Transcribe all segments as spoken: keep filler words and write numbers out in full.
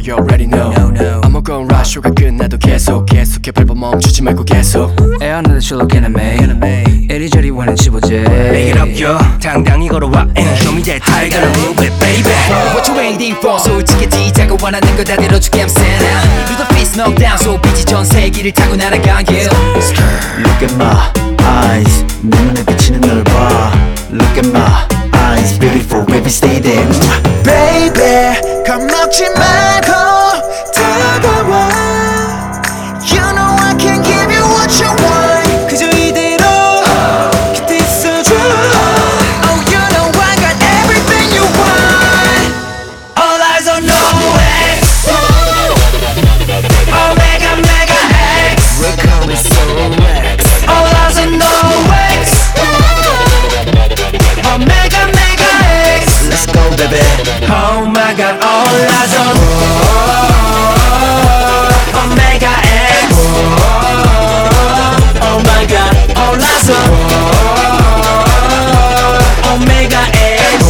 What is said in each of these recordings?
you already know no, no. 아무건 라쇼가 끝나도 계속 계속해 밟아 멈추지 말고 계속 Hey, I know that you're looking at me 이리저리 원한 씹어줘 Make it up yo 당당히 걸어와 And show me that I gotta move it baby What you waiting for 솔직히 자꾸 원하는 거 다 들어줄게 I'm Santa Do the fist knockdown 소비지 전 세기를 타고 날아간 길 Look at my eyes 내 눈에 비치는 널 봐 Look at my eyes Beautiful baby stay there Baby 겁먹지 말고 다가와 You know I can give you what you want 그저 이대로 곁에 있어줘 Oh you know I got everything you want All eyes on no X Omega mega X We're coming so X All eyes on no X Omega mega X Let's go baby Oh my god all eyes on Omega X Oh my god all eyes on Omega X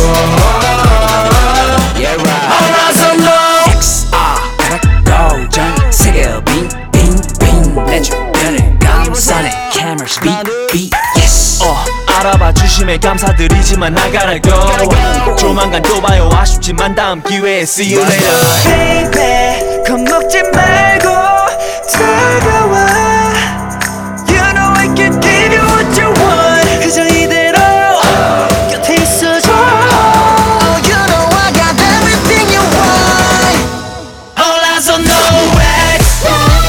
Yeah right All eyes on no X R 도전 세계 빙빙빙 내 주변을 감싸네 Cameras beat beat yes 어 알아봐 주심에 감사드리지만 I gotta go 조만간 또 봐요 아쉽지만 다음 기회에 see you later Baby 겁먹지 말고 다가와 You know I can give you what you want 그저 이대로 곁에 있어줘 Oh you know I got everything you want All eyes on no X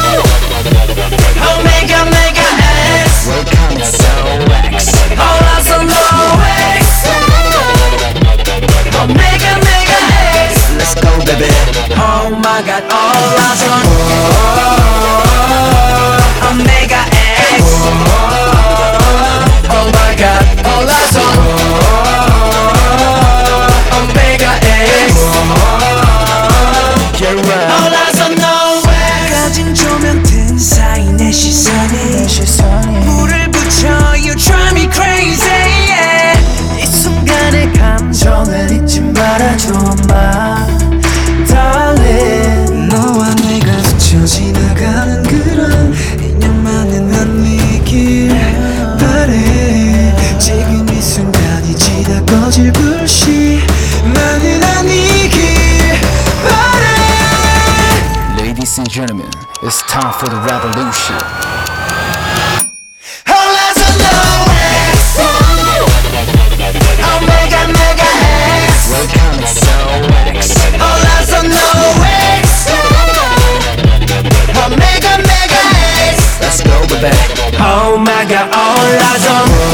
Omega mega X We're coming so X All eyes on no X Omega mega X Let's go baby Oh my god, all eyes on Omega X Oh my god, all eyes on Omega X Yeah right All eyes on no X 가진 조명 든 사이 내 시선에 불을 붙여 You drive me crazy yeah. 이 순간의 감정을 잊지 말아줘 마 Darling 너와 내가 스쳐 지나가는 그런 인연만은 난 믿길 바래 지금 이 순간이 지다 꺼질 불씨만은 아니길 바래 Ladies and gentlemen it's time for the revolution All eyes on no X Omega mega X We're coming so X All eyes on no X Omega mega X Let's go baby Oh my god all eyes on